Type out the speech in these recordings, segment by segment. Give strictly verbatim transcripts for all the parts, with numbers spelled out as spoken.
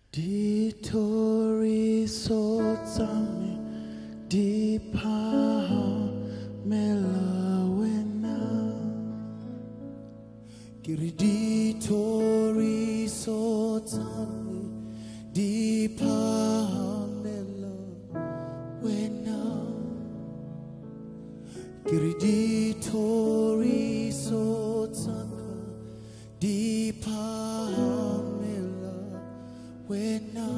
Ditori sotame dipa melawena Kiri ditori sotame dipa melawena Kiri ditori sotaka dipa Wena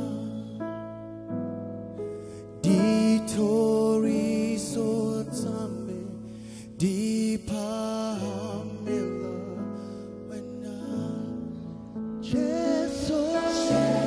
ditori sotame dipa mela wena Jesus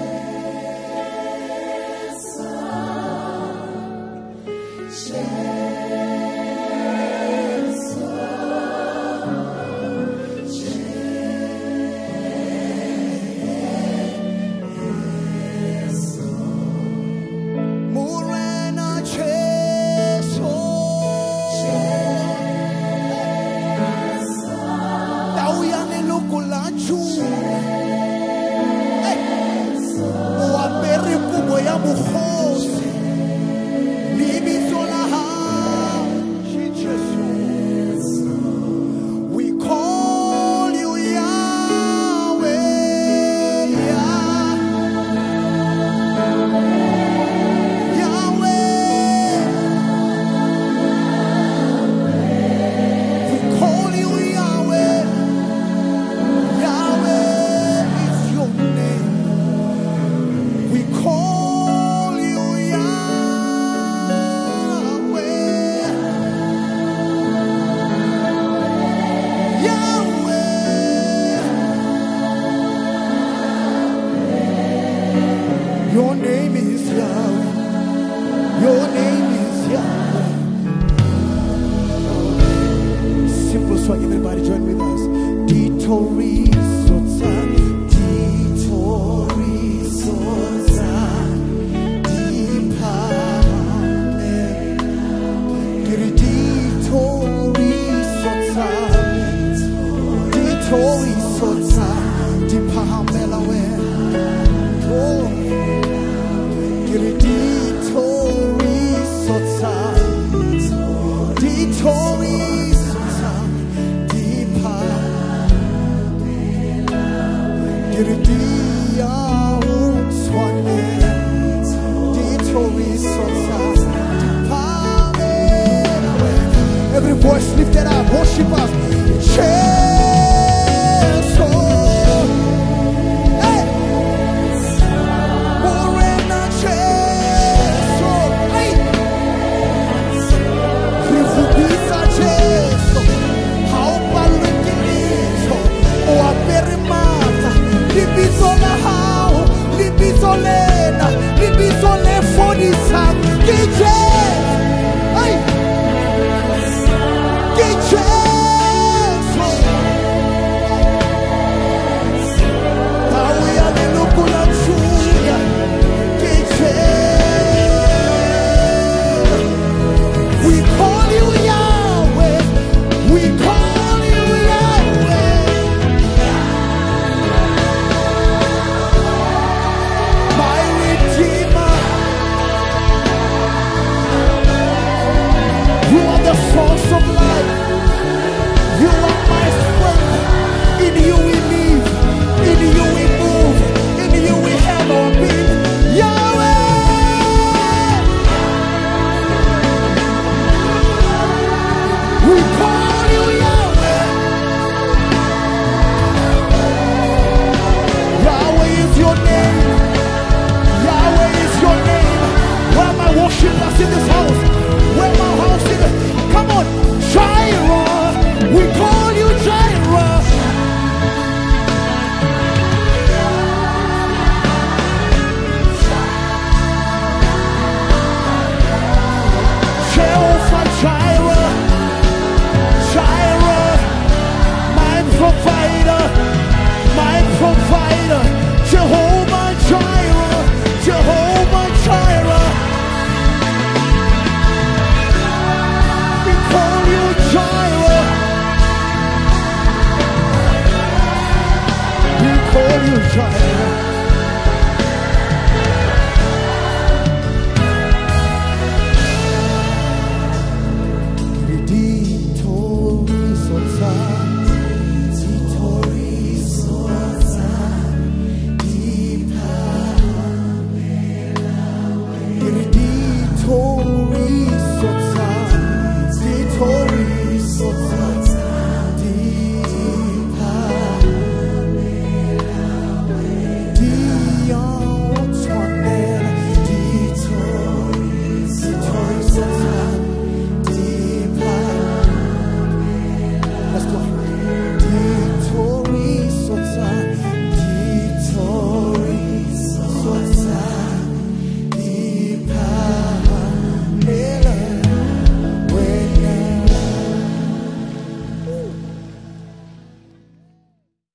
Your name is Yahweh. Your name is Yahweh. Simple song, everybody join with us. Ditori sotsa, ditori sotsa, dipa Kiri ditori sotsa, ditori sotsa, dipa melawe. Oh. Ditori sotsa, ditori sotsa, dipa Diridia swane, ditori sotsa, dipa. Every voice lifted up, worship us.